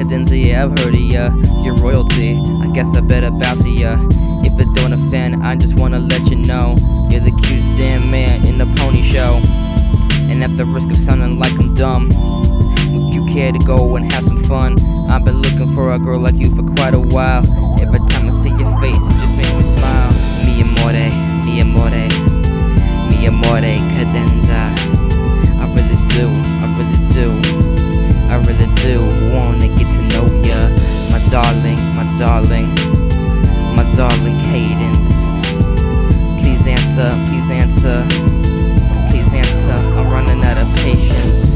Cadenza, yeah, I've heard of ya. You're royalty, I guess I better bow to ya. If it don't offend, I just wanna let you know you're the cutest damn man in the pony show. And at the risk of sounding like I'm dumb, would you care to go and have some fun? I've been looking for a girl like you for quite a while. Every time I see your face, it just makes me smile. Mi amore, mi amore, mi amore, cadenza. I really do, I really do, I really do wanna get to know ya, my darling, my darling, my darling Cadence. Please answer, please answer, please answer. I'm running out of patience.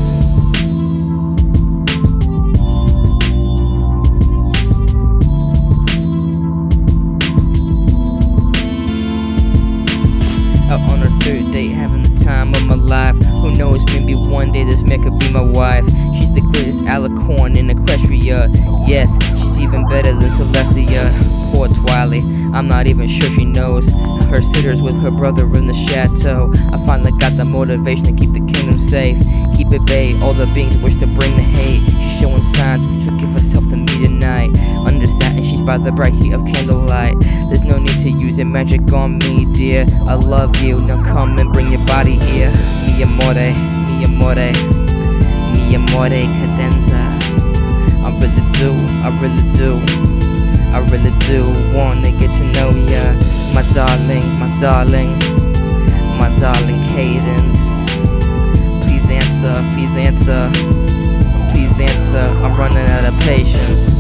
Out on our third date, having the time of my life. Who knows, maybe one day this man could be my wife. She's the greatest alicorn in Equestria. Yes, she's even better than Celestia. Poor Twilight, I'm not even sure she knows. Her sitters with her brother in the chateau. I finally got the motivation to keep the kingdom safe. Keep it bay, all the beings wish to bring the hate. She's showing signs, she'll give herself to me tonight. Under satin, she's by the bright heat of candlelight. There's no need to use your magic on me, dear. I love you, now come and bring your body here. Mi amore, mi amore, mi amore, cadenza. I really do, I really do, I really do wanna get to know ya, my darling, my darling, my darling Cadence. Please answer, please answer, please answer. I'm running out of patience.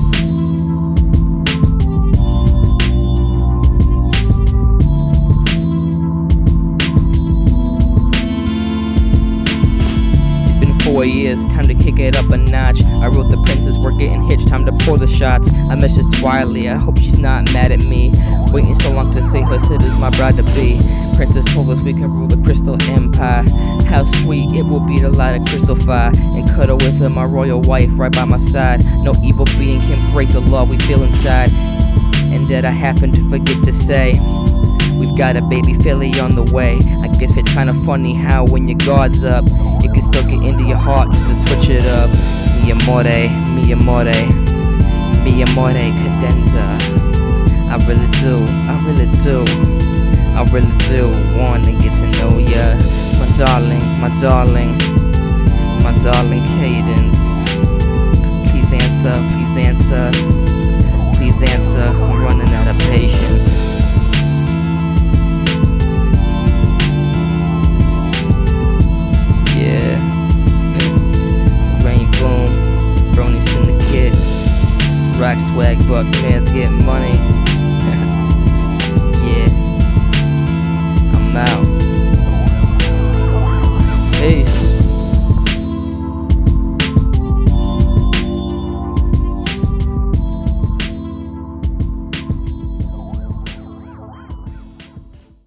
It's been 4 years, time to kick it up a notch. I wrote the princess, we're getting hitched, time to pour the shots. I miss this Twilight, I hope she's not mad at me. Waiting so long to say her sitter's my bride to be. Princess told us we can rule the Crystal Empire. How sweet it will be to light a crystal fire and cuddle with her, my royal wife, right by my side. No evil being can break the law we feel inside. And that I happen to forget to say, we've got a baby filly on the way. I guess it's kinda funny how when your guard's up, it can still get into your heart just to switch it up. Mi amore, mi amore, mi amore, cadenza. I really do, I really do, I really do wanna get to know ya, my darling, my darling, my darling Cadence. Please answer, please answer, please answer. I'm running out of patience. Yeah, Rain Boom, Brony Syndicate, Rock Swag, Buckman.